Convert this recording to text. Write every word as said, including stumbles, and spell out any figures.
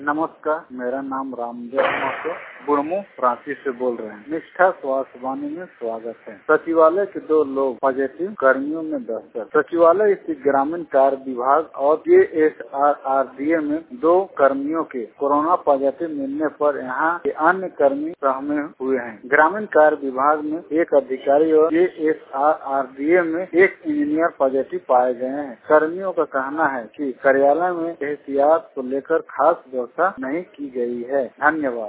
नमस्कार, मेरा नाम रामदेव महतो बुढ़मू रांची से बोल रहे हैं। निष्ठा स्वास्थ्य वाणी में स्वागत है। सचिवालय के दो लोग पॉजिटिव, गर्मियों में दस। सचिवालय स्थित ग्रामीण कार्य विभाग और K S R R D A में दो कर्मियों के कोरोना पॉजिटिव मिलने पर यहाँ के अन्य कर्मी सहमे हुए हैं। ग्रामीण कार्य विभाग में एक अधिकारी और K S R R D A में एक इंजीनियर पॉजिटिव पाए गए हैं। कर्मियों का कहना है कि कार्यालय में एहतियात को लेकर खास व्यवस्था नहीं की गई है। धन्यवाद।